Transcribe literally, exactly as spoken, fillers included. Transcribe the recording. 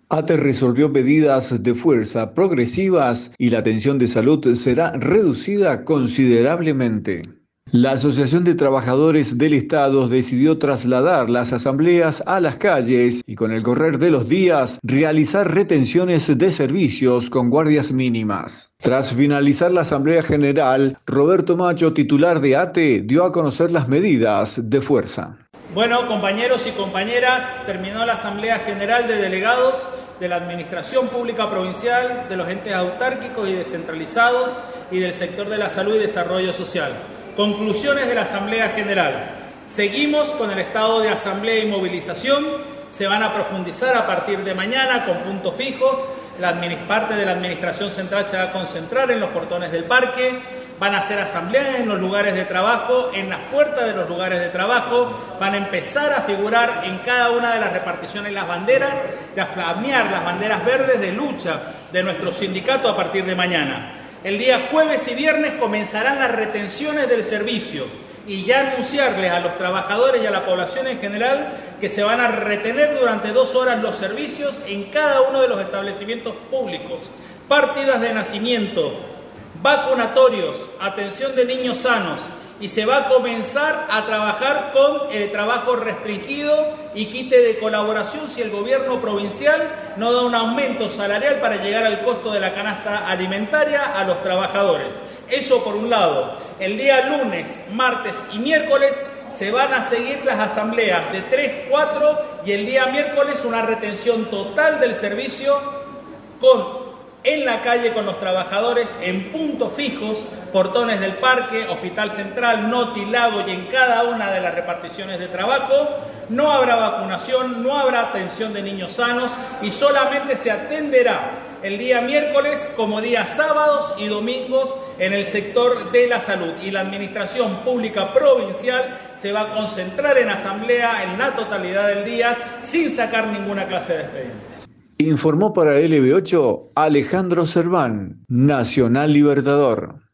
ATE resolvió medidas de fuerza progresivas y la atención de salud será reducida considerablemente. La Asociación de Trabajadores del Estado decidió trasladar las asambleas a las calles y con el correr de los días realizar retenciones de servicios con guardias mínimas. Tras finalizar la Asamblea General, Roberto Macho, titular de ATE, dio a conocer las medidas de fuerza. Bueno, compañeros y compañeras, terminó la Asamblea General de Delegados de la Administración Pública Provincial, de los entes autárquicos y descentralizados y del sector de la salud y desarrollo social. Conclusiones de la Asamblea General. Seguimos con el estado de asamblea y movilización. Se van a profundizar a partir de mañana con puntos fijos. La parte de la Administración Central se va a concentrar en los portones del parque. Van a hacer asambleas en los lugares de trabajo, en las puertas de los lugares de trabajo. Van a empezar a figurar en cada una de las reparticiones las banderas y a flamear las banderas verdes de lucha de nuestro sindicato a partir de mañana. El día jueves y viernes comenzarán las retenciones del servicio y ya anunciarles a los trabajadores y a la población en general que se van a retener durante dos horas los servicios en cada uno de los establecimientos públicos. Partidas de nacimiento, vacunatorios, atención de niños sanos, y se va a comenzar a trabajar con eh, trabajo restringido y quite de colaboración si el gobierno provincial no da un aumento salarial para llegar al costo de la canasta alimentaria a los trabajadores. Eso por un lado. El día lunes, martes y miércoles se van a seguir las asambleas de tres, cuatro y el día miércoles una retención total del servicio con en la calle con los trabajadores en puntos fijos, portones del parque, Hospital Central, Noti, Lago y en cada una de las reparticiones de trabajo. No habrá vacunación, no habrá atención de niños sanos y solamente se atenderá el día miércoles como días sábados y domingos en el sector de la salud. Y la Administración Pública Provincial se va a concentrar en asamblea en la totalidad del día sin sacar ninguna clase de expediente. Informó para L B ocho Alejandro Serván, Nacional Libertador.